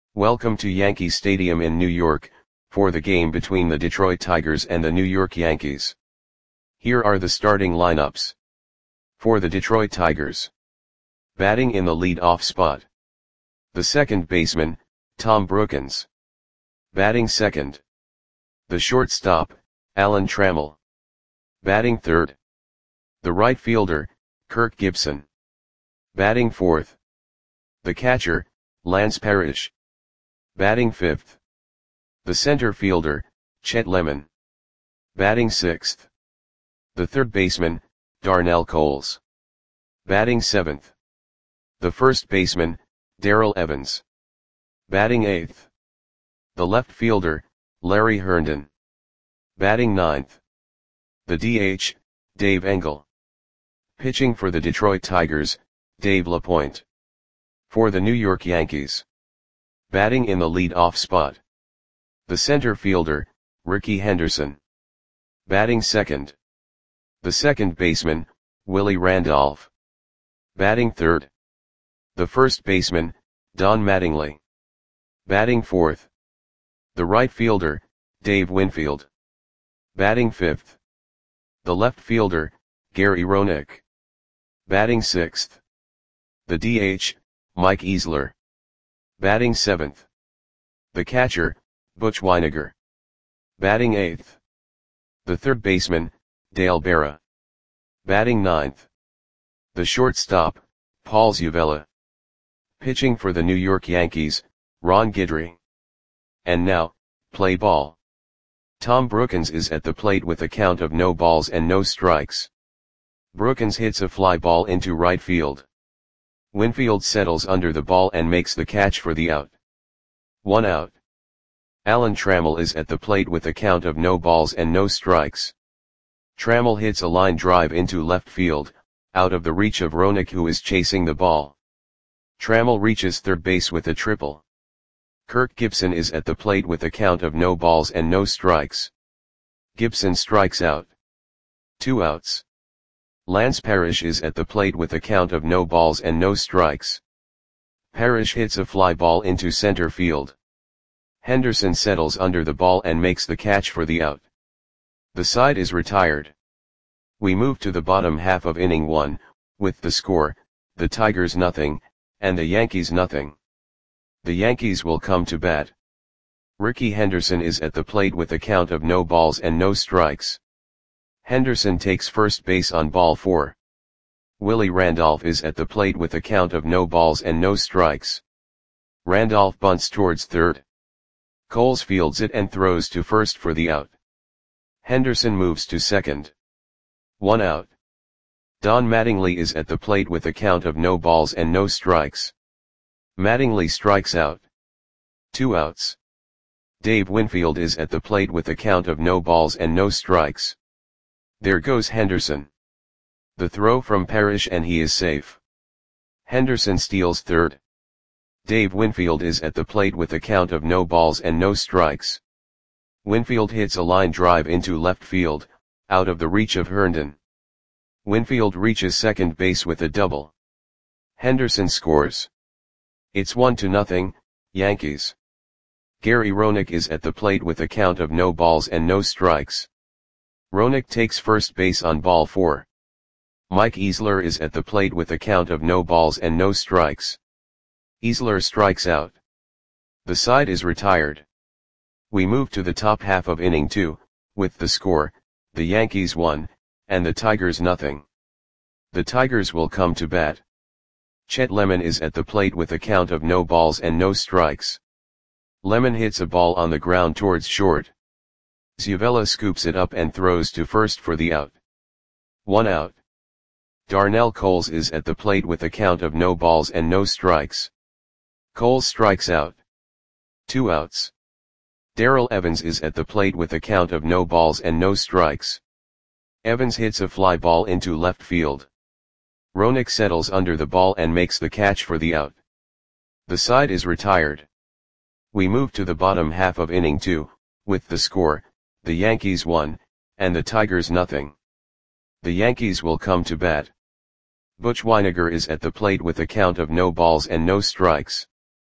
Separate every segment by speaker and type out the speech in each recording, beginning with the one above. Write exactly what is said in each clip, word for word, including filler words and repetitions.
Speaker 1: Welcome to Yankee Stadium in New York, for the game between the Detroit Tigers and the New York Yankees. Here are the starting lineups. For the Detroit Tigers. Batting in the lead-off spot. The second baseman, Tom Brookens. Batting second. The shortstop, Alan Trammell. Batting third. The right fielder, Kirk Gibson. Batting fourth. The catcher, Lance Parrish. Batting fifth. The center fielder, Chet Lemon. Batting sixth. The third baseman, Darnell Coles. Batting seventh. The first baseman, Darrell Evans. Batting eighth. The left fielder, Larry Herndon. Batting ninth. The D H, Dave Engel. Pitching for the Detroit Tigers, Dave LaPointe. For the New York Yankees. Batting in the lead-off spot. The center fielder, Rickey Henderson. Batting second. The second baseman, Willie Randolph. Batting third. The first baseman, Don Mattingly. Batting fourth. The right fielder, Dave Winfield. Batting fifth. The left fielder, Gary Roenick. Batting sixth. The D H, Mike Easler. Batting seventh. The catcher, Butch Wynegar. Batting eighth. The third baseman, Dale Berra. Batting ninth. The shortstop, Paul Zuvella. Pitching for the New York Yankees, Ron Guidry. And now, play ball. Tom Brookens is at the plate with a count of no balls and no strikes. Brookens hits a fly ball into right field. Winfield settles under the ball and makes the catch for the out. One out. Alan Trammell is at the plate with a count of no balls and no strikes. Trammell hits a line drive into left field, out of the reach of Roenick, who is chasing the ball. Trammell reaches third base with a triple. Kirk Gibson is at the plate with a count of no balls and no strikes. Gibson strikes out. Two outs. Lance Parrish is at the plate with a count of no balls and no strikes. Parrish hits a fly ball into center field. Henderson settles under the ball and makes the catch for the out. The side is retired. We move to the bottom half of inning one, with the score, the Tigers nothing, and the Yankees nothing. The Yankees will come to bat. Rickey Henderson is at the plate with a count of no balls and no strikes. Henderson takes first base on ball four. Willie Randolph is at the plate with a count of no balls and no strikes. Randolph bunts towards third. Coles fields it and throws to first for the out. Henderson moves to second. One out. Don Mattingly is at the plate with a count of no balls and no strikes. Mattingly strikes out. Two outs. Dave Winfield is at the plate with a count of no balls and no strikes. There goes Henderson. The throw from Parrish and he is safe. Henderson steals third. Dave Winfield is at the plate with a count of no balls and no strikes. Winfield hits a line drive into left field, out of the reach of Herndon. Winfield reaches second base with a double. Henderson scores. It's one to nothing, Yankees. Gary Roenick is at the plate with a count of no balls and no strikes. Roenick takes first base on ball four. Mike Easler is at the plate with a count of no balls and no strikes. Easler strikes out. The side is retired. We move to the top half of inning two, with the score, the Yankees one, and the Tigers nothing. The Tigers will come to bat. Chet Lemon is at the plate with a count of no balls and no strikes. Lemon hits a ball on the ground towards short. Zuvella scoops it up and throws to first for the out. One out. Darnell Coles is at the plate with a count of no balls and no strikes. Coles strikes out. Two outs. Darrell Evans is at the plate with a count of no balls and no strikes. Evans hits a fly ball into left field. Roenick settles under the ball and makes the catch for the out. The side is retired. We move to the bottom half of inning two, with the score, the Yankees one, and the Tigers nothing. The Yankees will come to bat. Butch Wynegar is at the plate with a count of no balls and no strikes.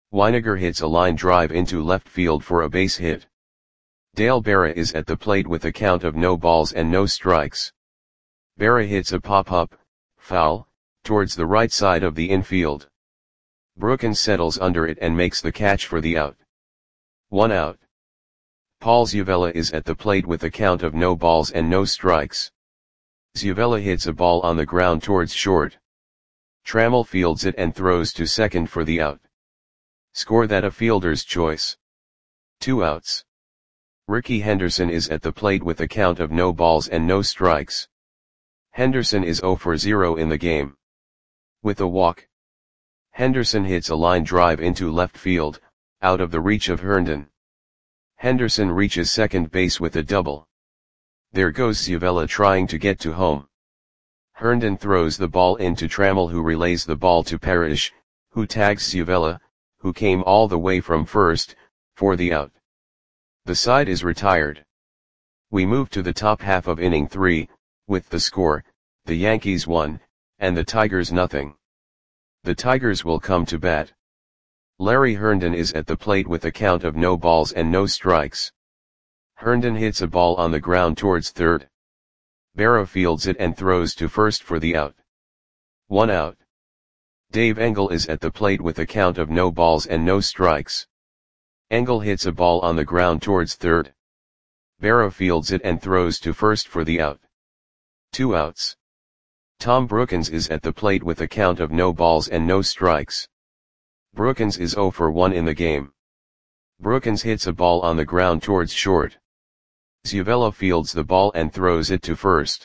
Speaker 1: Winegar hits a line drive into left field for a base hit. Dale Berra is at the plate with a count of no balls and no strikes. Berra hits a pop-up, foul, towards the right side of the infield. Brookins settles under it and makes the catch for the out. One out. Paul Zuvella is at the plate with a count of no balls and no strikes. Zuvella hits a ball on the ground towards short. Trammell fields it and throws to second for the out. Score that a fielder's choice. Two outs. Rickey Henderson is at the plate with a count of no balls and no strikes. Henderson is zero for zero in the game. With a walk. Henderson hits a line drive into left field, out of the reach of Herndon. Henderson reaches second base with a double. There goes Zuvella trying to get to home. Herndon throws the ball into Trammell, who relays the ball to Parrish, who tags Zuvella, who came all the way from first, for the out. The side is retired. We move to the top half of inning three, with the score, the Yankees one, and the Tigers nothing. The Tigers will come to bat. Larry Herndon is at the plate with a count of no balls and no strikes. Herndon hits a ball on the ground towards third. Berra fields it and throws to first for the out. One out. Dave Engel is at the plate with a count of no balls and no strikes. Engel hits a ball on the ground towards third. Berra fields it and throws to first for the out. Two outs. Tom Brookins is at the plate with a count of no balls and no strikes. Brookins is zero for one in the game. Brookins hits a ball on the ground towards short. Zuvella fields the ball and throws it to first.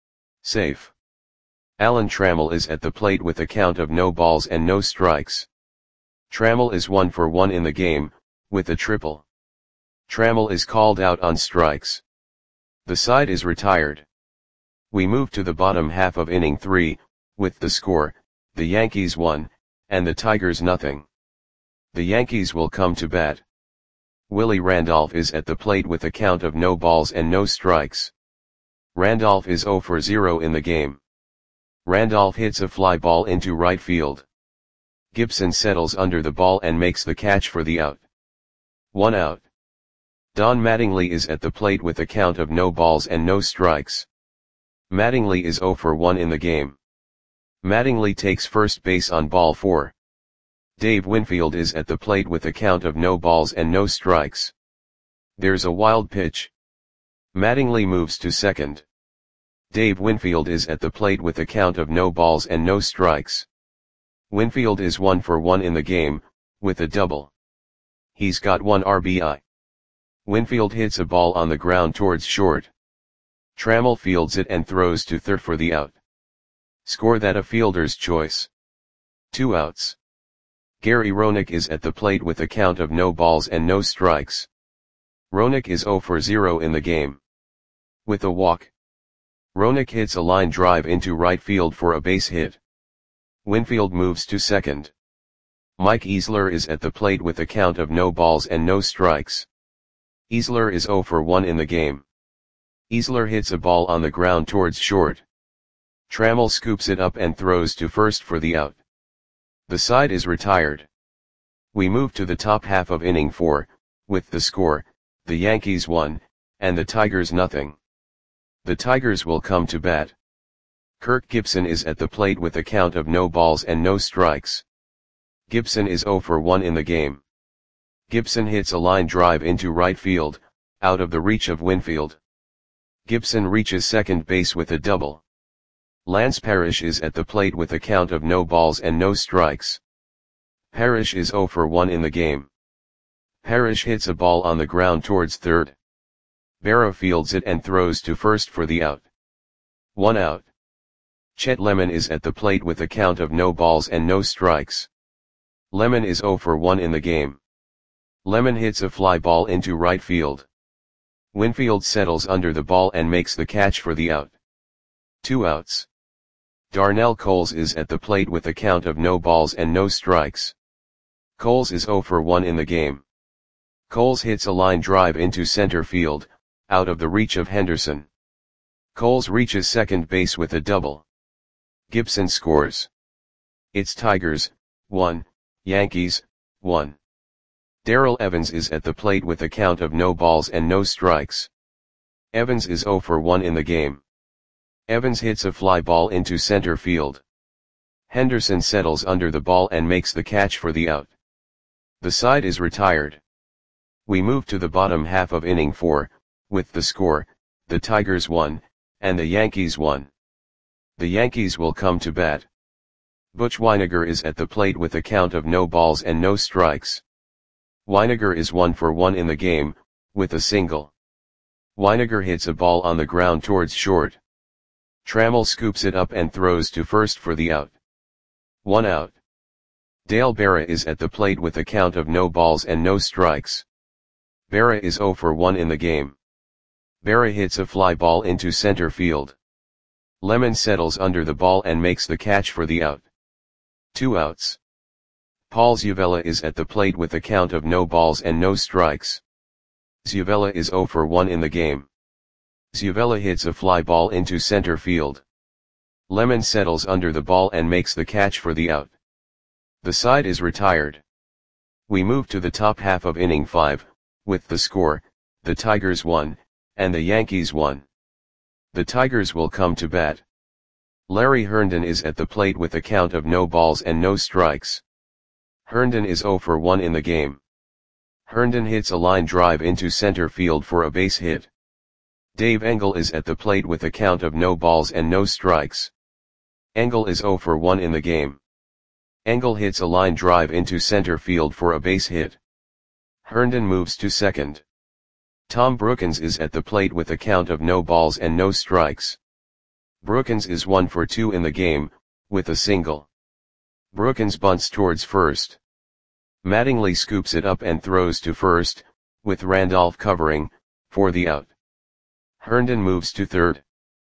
Speaker 1: Safe. Alan Trammell is at the plate with a count of no balls and no strikes. Trammell is one for one in the game, with a triple. Trammell is called out on strikes. The side is retired. We move to the bottom half of inning three, with the score, the Yankees one, and the Tigers nothing. The Yankees will come to bat. Willie Randolph is at the plate with a count of no balls and no strikes. Randolph is zero for zero in the game. Randolph hits a fly ball into right field. Gibson settles under the ball and makes the catch for the out. One out. Don Mattingly is at the plate with a count of no balls and no strikes. Mattingly is zero for one in the game. Mattingly takes first base on ball four. Dave Winfield is at the plate with a count of no balls and no strikes. There's a wild pitch. Mattingly moves to second. Dave Winfield is at the plate with a count of no balls and no strikes. Winfield is one for one in the game, with a double. He's got one R B I. Winfield hits a ball on the ground towards short. Trammell fields it and throws to third for the out. Score that a fielder's choice. Two outs. Gary Roenick is at the plate with a count of no balls and no strikes. Roenick is zero for zero in the game. With a walk. Roenick hits a line drive into right field for a base hit. Winfield moves to second. Mike Easler is at the plate with a count of no balls and no strikes. Easler is zero for one in the game. Easler hits a ball on the ground towards short. Trammell scoops it up and throws to first for the out. The side is retired. We move to the top half of inning four, with the score, the Yankees one, and the Tigers nothing. The Tigers will come to bat. Kirk Gibson is at the plate with a count of no balls and no strikes. Gibson is zero for one in the game. Gibson hits a line drive into right field, out of the reach of Winfield. Gibson reaches second base with a double. Lance Parrish is at the plate with a count of no balls and no strikes. Parrish is zero for one in the game. Parrish hits a ball on the ground towards third. Berra fields it and throws to first for the out. One out. Chet Lemon is at the plate with a count of no balls and no strikes. Lemon is zero for one in the game. Lemon hits a fly ball into right field. Winfield settles under the ball and makes the catch for the out. Two outs. Darnell Coles is at the plate with a count of no balls and no strikes. Coles is zero for one in the game. Coles hits a line drive into center field, out of the reach of Henderson. Coles reaches second base with a double. Gibson scores. It's Tigers, one, Yankees, one. Darrell Evans is at the plate with a count of no balls and no strikes. Evans is zero for one in the game. Evans hits a fly ball into center field. Henderson settles under the ball and makes the catch for the out. The side is retired. We move to the bottom half of inning four, with the score, the Tigers won, and the Yankees won. The Yankees will come to bat. Butch Wynegar is at the plate with a count of no balls and no strikes. Wynegar is one for one in the game, with a single. Wynegar hits a ball on the ground towards short. Trammell scoops it up and throws to first for the out. One out. Dale Berra is at the plate with a count of no balls and no strikes. Berra is zero for one in the game. Berra hits a fly ball into center field. Lemon settles under the ball and makes the catch for the out. Two outs. Paul Zuvella is at the plate with a count of no balls and no strikes. Zuvella is zero for one in the game. Zuvella hits a fly ball into center field. Lemon settles under the ball and makes the catch for the out. The side is retired. We move to the top half of inning five, with the score, the Tigers won, and the Yankees won. The Tigers will come to bat. Larry Herndon is at the plate with a count of no balls and no strikes. Herndon is zero for one in the game. Herndon hits a line drive into center field for a base hit. Dave Engel is at the plate with a count of no balls and no strikes. Engel is zero for one in the game. Engel hits a line drive into center field for a base hit. Herndon moves to second. Tom Brookens is at the plate with a count of no balls and no strikes. Brookens is one for two in the game, with a single. Brookens bunts towards first. Mattingly scoops it up and throws to first, with Randolph covering, for the out. Herndon moves to third.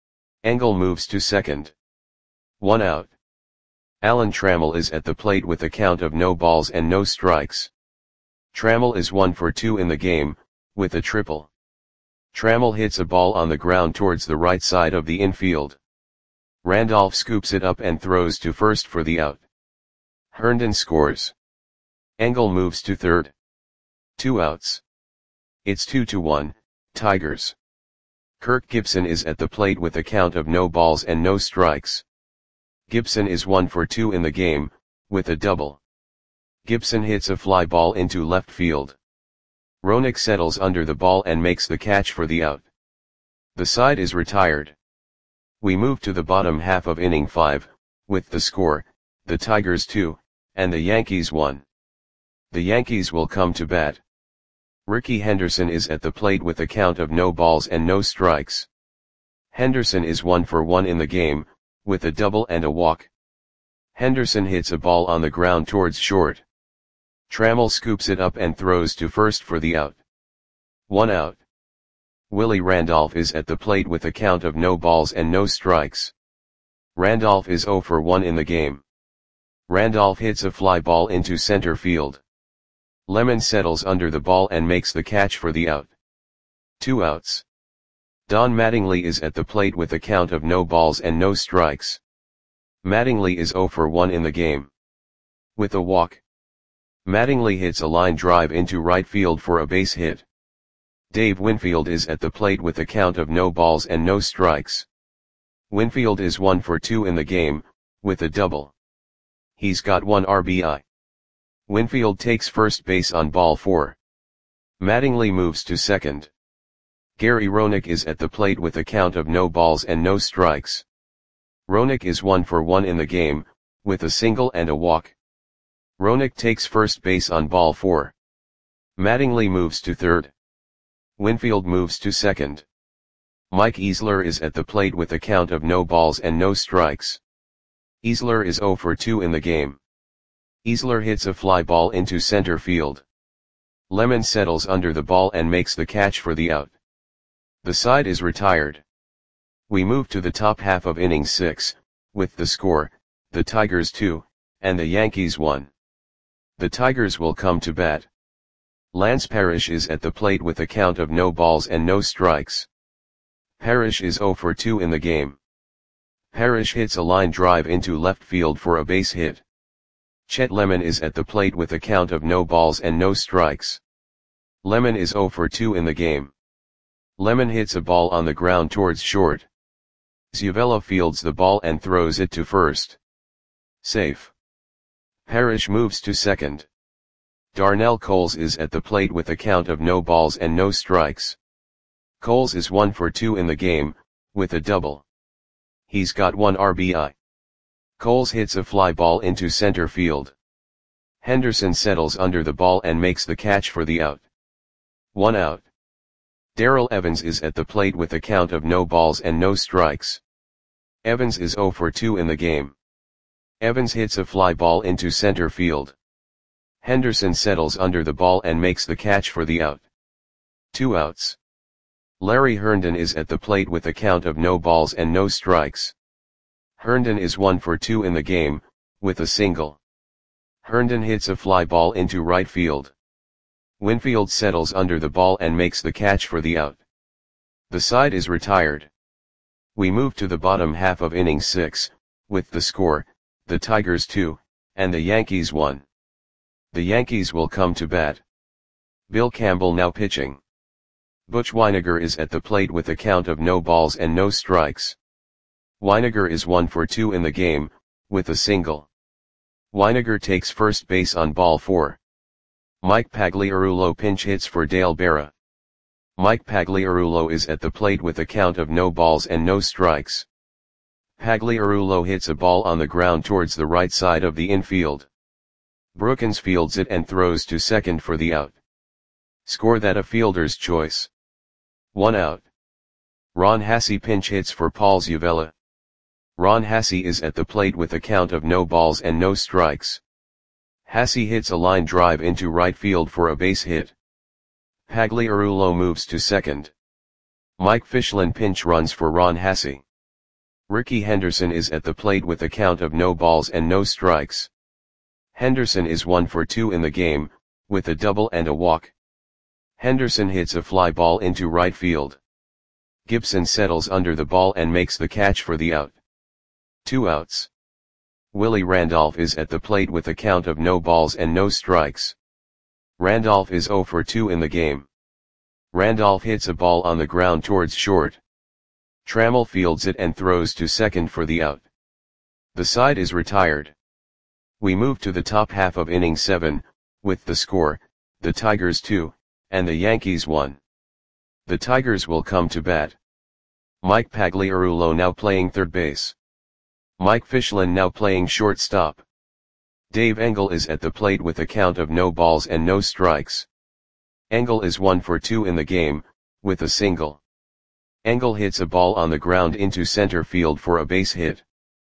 Speaker 1: Engel moves to second. One out. Alan Trammell is at the plate with a count of no balls and no strikes. Trammell is one for two in the game, with a triple. Trammell hits a ball on the ground towards the right side of the infield. Randolph scoops it up and throws to first for the out. Herndon scores. Engel moves to third. Two outs. It's two to one, Tigers. Kirk Gibson is at the plate with a count of no balls and no strikes. Gibson is one for two in the game, with a double. Gibson hits a fly ball into left field. Roenick settles under the ball and makes the catch for the out. The side is retired. We move to the bottom half of inning five, with the score, the Tigers two, and the Yankees one. The Yankees will come to bat. Ricky Henderson is at the plate with a count of no balls and no strikes. Henderson is one for one in the game, with a double and a walk. Henderson hits a ball on the ground towards short. Trammell scoops it up and throws to first for the out. One out. Willie Randolph is at the plate with a count of no balls and no strikes. Randolph is zero for one in the game. Randolph hits a fly ball into center field. Lemon settles under the ball and makes the catch for the out. Two outs. Don Mattingly is at the plate with a count of no balls and no strikes. Mattingly is zero for one in the game. With a walk. Mattingly hits a line drive into right field for a base hit. Dave Winfield is at the plate with a count of no balls and no strikes. Winfield is one for two in the game, with a double. He's got one R B I. Winfield takes first base on ball four. Mattingly moves to second. Gary Roenick is at the plate with a count of no balls and no strikes. Roenick is one for one in the game, with a single and a walk. Roenick takes first base on ball four. Mattingly moves to third. Winfield moves to second. Mike Easler is at the plate with a count of no balls and no strikes. Easler is zero for two in the game. Easler hits a fly ball into center field. Lemon settles under the ball and makes the catch for the out. The side is retired. We move to the top half of inning six, with the score, the Tigers two, and the Yankees one. The Tigers will come to bat. Lance Parrish is at the plate with a count of no balls and no strikes. Parrish is zero for two in the game. Parrish hits a line drive into left field for a base hit. Chet Lemon is at the plate with a count of no balls and no strikes. Lemon is zero for two in the game. Lemon hits a ball on the ground towards short. Zuvela fields the ball and throws it to first. Safe. Parrish moves to second. Darnell Coles is at the plate with a count of no balls and no strikes. Coles is one for two in the game, with a double. He's got one R B I. Coles hits a fly ball into center field. Henderson settles under the ball and makes the catch for the out. One out. Darrell Evans is at the plate with a count of no balls and no strikes. Evans is zero for two in the game. Evans hits a fly ball into center field. Henderson settles under the ball and makes the catch for the out. Two outs. Larry Herndon is at the plate with a count of no balls and no strikes. Herndon is one for two in the game, with a single. Herndon hits a fly ball into right field. Winfield settles under the ball and makes the catch for the out. The side is retired. We move to the bottom half of inning six, with the score, the Tigers two, and the Yankees one. The Yankees will come to bat. Bill Campbell now pitching. Butch Wynegar is at the plate with a count of no balls and no strikes. Wynegar is one for two in the game, with a single. Wynegar takes first base on ball four. Mike Pagliarulo pinch hits for Dale Berra. Mike Pagliarulo is at the plate with a count of no balls and no strikes. Pagliarulo hits a ball on the ground towards the right side of the infield. Brookins fields it and throws to second for the out. Score that a fielder's choice. One out. Ron Hassey pinch hits for Paul Zuvela. Ron Hassey is at the plate with a count of no balls and no strikes. Hassey hits a line drive into right field for a base hit. Pagliarulo moves to second. Mike Fischlin pinch runs for Ron Hassey. Ricky Henderson is at the plate with a count of no balls and no strikes. Henderson is one for two in the game, with a double and a walk. Henderson hits a fly ball into right field. Gibson settles under the ball and makes the catch for the out. Two outs. Willie Randolph is at the plate with a count of no balls and no strikes. Randolph is zero for two in the game. Randolph hits a ball on the ground towards short. Trammell fields it and throws to second for the out. The side is retired. We move to the top half of inning seven, with the score, the Tigers two, and the Yankees one. The Tigers will come to bat. Mike Pagliarulo now playing third base. Mike Fischlin now playing shortstop. Dave Engel is at the plate with a count of no balls and no strikes. Engel is one for two in the game, with a single. Engel hits a ball on the ground into center field for a base hit.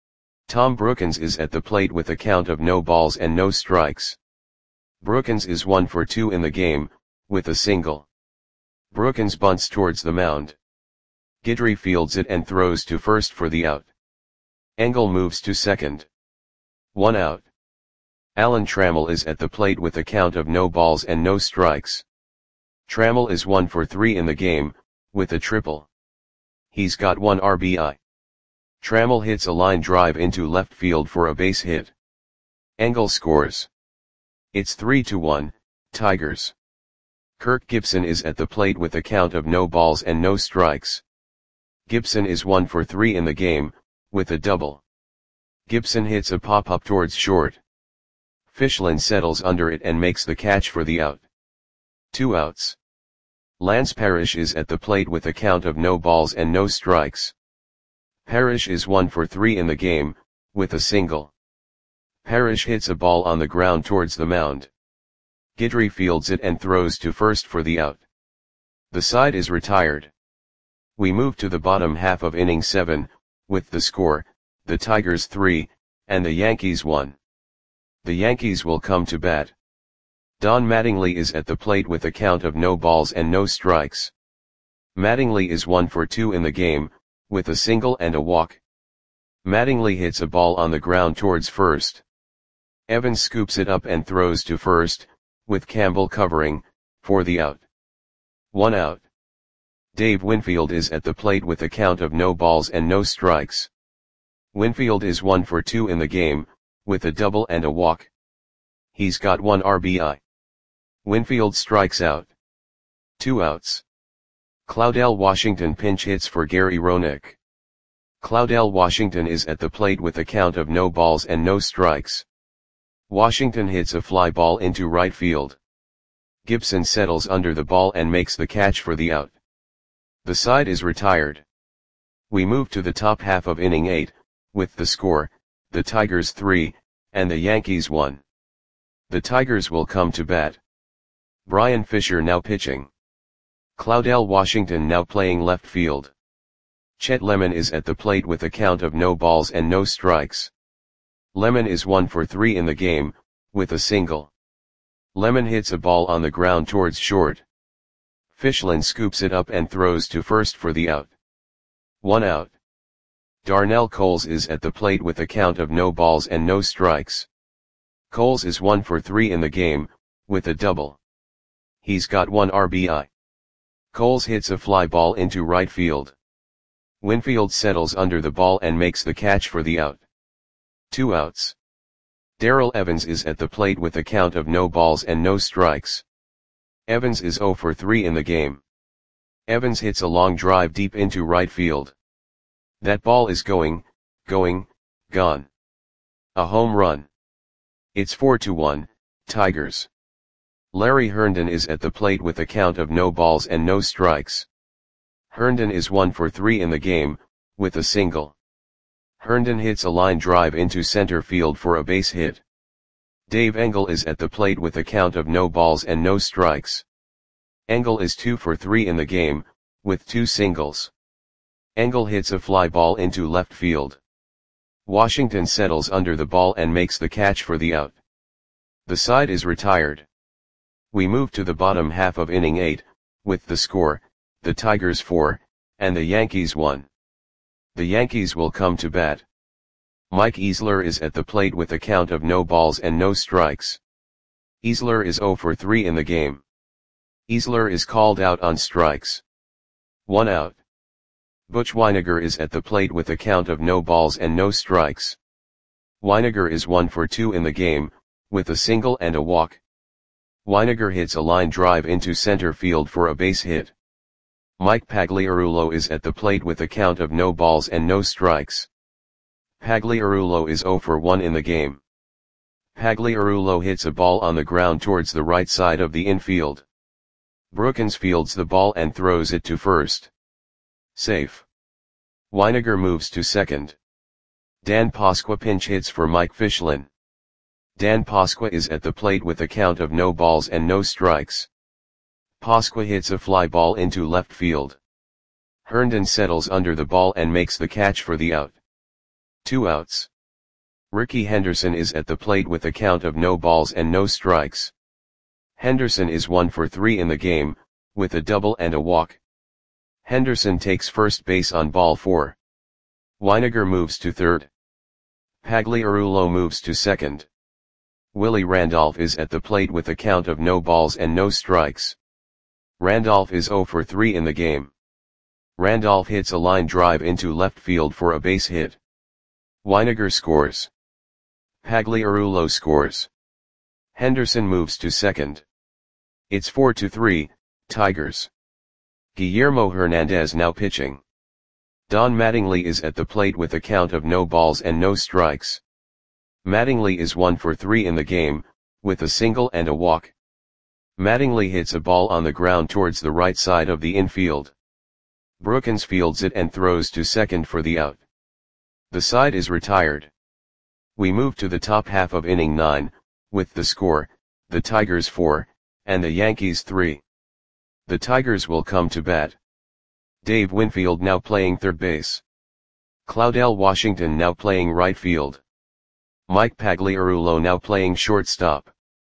Speaker 1: Tom Brookins is at the plate with a count of no balls and no strikes. Brookins is one for two in the game, with a single. Brookins bunts towards the mound. Guidry fields it and throws to first for the out. Engel moves to second. One out. Alan Trammell is at the plate with a count of no balls and no strikes. Trammell is one for three in the game, with a triple. He's got one R B I. Trammell hits a line drive into left field for a base hit. Engel scores. It's three to one, Tigers. Kirk Gibson is at the plate with a count of no balls and no strikes. Gibson is one for three in the game, with a double. Gibson hits a pop-up towards short. Fischlin settles under it and makes the catch for the out. Two outs. Lance Parrish is at the plate with a count of no balls and no strikes. Parrish is one for three in the game, with a single. Parrish hits a ball on the ground towards the mound. Guidry fields it and throws to first for the out. The side is retired. We move to the bottom half of inning seven, with the score, the Tigers three, and the Yankees one. The Yankees will come to bat. Don Mattingly is at the plate with a count of no balls and no strikes. Mattingly is one for two in the game, with a single and a walk. Mattingly hits a ball on the ground towards first. Evans scoops it up and throws to first, with Campbell covering, for the out. One out. Dave Winfield is at the plate with a count of no balls and no strikes. Winfield is one for two in the game, with a double and a walk. He's got one R B I. Winfield strikes out. Two outs. Claudell Washington pinch hits for Gary Roenick. Claudell Washington is at the plate with a count of no balls and no strikes. Washington hits a fly ball into right field. Gibson settles under the ball and makes the catch for the out. The side is retired. We move to the top half of inning eight, with the score, the Tigers three, and the Yankees one. The Tigers will come to bat. Brian Fisher now pitching. Claudell Washington now playing left field. Chet Lemon is at the plate with a count of no balls and no strikes. Lemon is one for three in the game, with a single. Lemon hits a ball on the ground towards short. Fischlin scoops it up and throws to first for the out. One out. Darnell Coles is at the plate with a count of no balls and no strikes. Coles is one for three in the game, with a double. He's got one R B I. Coles hits a fly ball into right field. Winfield settles under the ball and makes the catch for the out. Two outs. Darrell Evans is at the plate with a count of no balls and no strikes. Evans is zero for three in the game. Evans hits a long drive deep into right field. That ball is going, going, gone. A home run. It's four to one, Tigers. Larry Herndon is at the plate with a count of no balls and no strikes. Herndon is one for three in the game, with a single. Herndon hits a line drive into center field for a base hit. Dave Engel is at the plate with a count of no balls and no strikes. Engel is two for three in the game, with two singles. Engel hits a fly ball into left field. Washington settles under the ball and makes the catch for the out. The side is retired. We move to the bottom half of inning eight, with the score, the Tigers four, and the Yankees one. The Yankees will come to bat. Mike Easler is at the plate with a count of no balls and no strikes. Easler is zero for three in the game. Easler is called out on strikes. One out. Butch Wynegar is at the plate with a count of no balls and no strikes. Wynegar is one for two in the game, with a single and a walk. Wynegar hits a line drive into center field for a base hit. Mike Pagliarulo is at the plate with a count of no balls and no strikes. Pagliarulo is zero for one in the game. Pagliarulo hits a ball on the ground towards the right side of the infield. Brookins fields the ball and throws it to first. Safe. Wynegar moves to second. Dan Pasqua pinch hits for Mike Fischlin. Dan Pasqua is at the plate with a count of no balls and no strikes. Pasqua hits a fly ball into left field. Herndon settles under the ball and makes the catch for the out. Two outs. Ricky Henderson is at the plate with a count of no balls and no strikes. Henderson is one for three in the game, with a double and a walk. Henderson takes first base on ball four. Wynegar moves to third. Pagliarulo moves to second. Willie Randolph is at the plate with a count of no balls and no strikes. Randolph is zero for three in the game. Randolph hits a line drive into left field for a base hit. Wynegar scores. Pagliarulo scores. Henderson moves to second. It's four to three, Tigers. Guillermo Hernandez now pitching. Don Mattingly is at the plate with a count of no balls and no strikes. Mattingly is one for three in the game, with a single and a walk. Mattingly hits a ball on the ground towards the right side of the infield. Brookins fields it and throws to second for the out. The side is retired. We move to the top half of inning nine, with the score, the Tigers four, and the Yankees three. The Tigers will come to bat. Dave Winfield now playing third base. Claudell Washington now playing right field. Mike Pagliarulo now playing shortstop.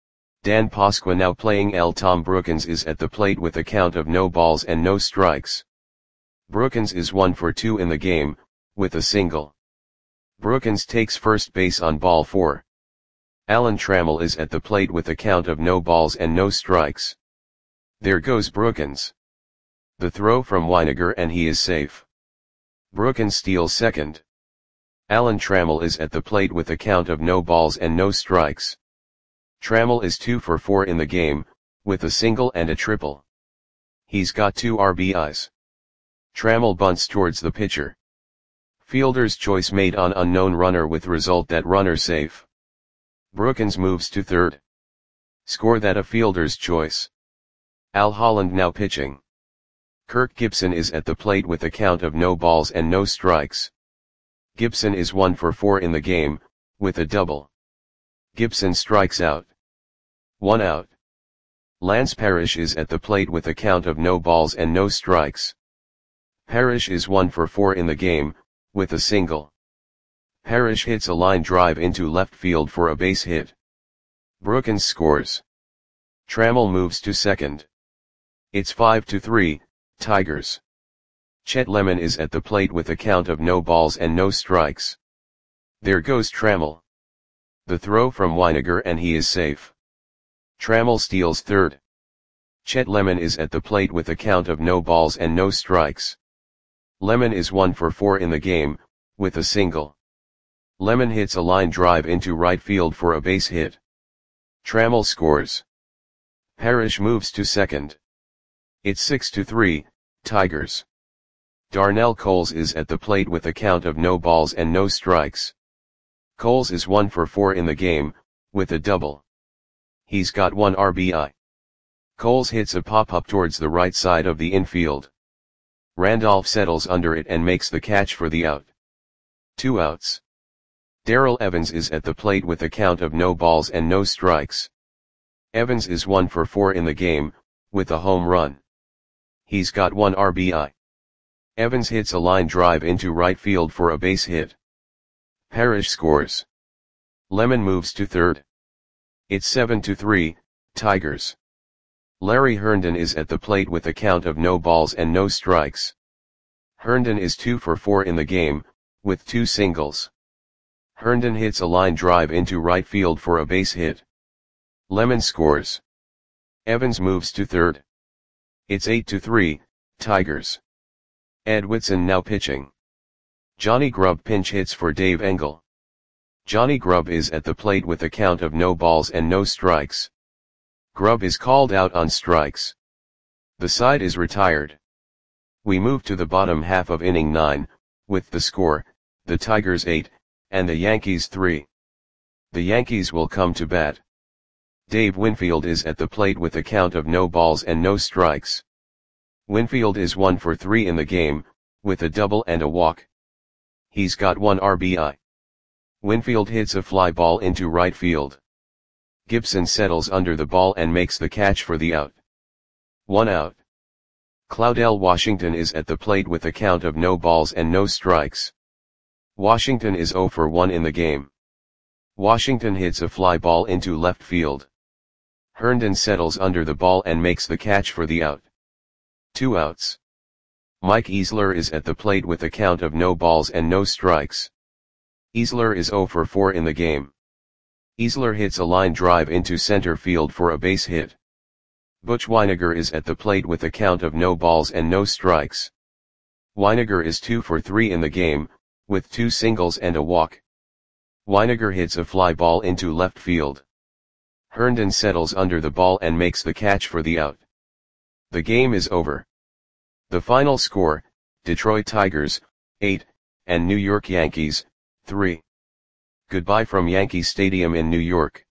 Speaker 1: Dan Pasqua now playing L. Tom Brookins is at the plate with a count of no balls and no strikes. Brookins is one for two in the game, with a single. Brookins takes first base on ball four. Alan Trammell is at the plate with a count of no balls and no strikes. There goes Brookins. The throw from Wynegar and he is safe. Brookins steals second. Alan Trammell is at the plate with a count of no balls and no strikes. Trammell is two for four in the game, with a single and a triple. He's got two R B Is. Trammell bunts towards the pitcher. Fielder's choice made on unknown runner with result that runner safe. Brookins moves to third. Score that a fielder's choice. Al Holland now pitching. Kirk Gibson is at the plate with a count of no balls and no strikes. Gibson is one for four in the game, with a double. Gibson strikes out. One out. Lance Parrish is at the plate with a count of no balls and no strikes. Parrish is one for four in the game, with a single. Parrish hits a line drive into left field for a base hit. Brookins scores. Trammell moves to second. It's five to three, Tigers. Chet Lemon is at the plate with a count of no balls and no strikes. There goes Trammell. The throw from Weiniger and he is safe. Trammell steals third. Chet Lemon is at the plate with a count of no balls and no strikes. Lemon is one for four in the game, with a single. Lemon hits a line drive into right field for a base hit. Trammell scores. Parrish moves to second. It's six to three, Tigers. Darnell Coles is at the plate with a count of no balls and no strikes. Coles is one for four in the game, with a double. He's got one R B I. Coles hits a pop-up towards the right side of the infield. Randolph settles under it and makes the catch for the out. Two outs. Darrell Evans is at the plate with a count of no balls and no strikes. Evans is one for four in the game, with a home run. He's got one R B I. Evans hits a line drive into right field for a base hit. Parrish scores. Lemon moves to third. It's seven to three, Tigers. Larry Herndon is at the plate with a count of no balls and no strikes. Herndon is two for four in the game, with two singles. Herndon hits a line drive into right field for a base hit. Lemon scores. Evans moves to third. It's eight to three, Tigers. Ed Whitson now pitching. Johnny Grubb pinch hits for Dave Engel. Johnny Grubb is at the plate with a count of no balls and no strikes. Grubb is called out on strikes. The side is retired. We move to the bottom half of inning nine, with the score, the Tigers eight, and the Yankees three. The Yankees will come to bat. Dave Winfield is at the plate with a count of no balls and no strikes. Winfield is one for three in the game, with a double and a walk. He's got one R B I. Winfield hits a fly ball into right field. Gibson settles under the ball and makes the catch for the out. One out. Claudell Washington is at the plate with a count of no balls and no strikes. Washington is zero for one in the game. Washington hits a fly ball into left field. Herndon settles under the ball and makes the catch for the out. Two outs. Mike Easler is at the plate with a count of no balls and no strikes. Easler is zero for four in the game. Easler hits a line drive into center field for a base hit. Butch Weiniger is at the plate with a count of no balls and no strikes. Weiniger is two for three in the game, with two singles and a walk. Weiniger hits a fly ball into left field. Herndon settles under the ball and makes the catch for the out. The game is over. The final score, Detroit Tigers, eight, and New York Yankees, three. Goodbye from Yankee Stadium in New York.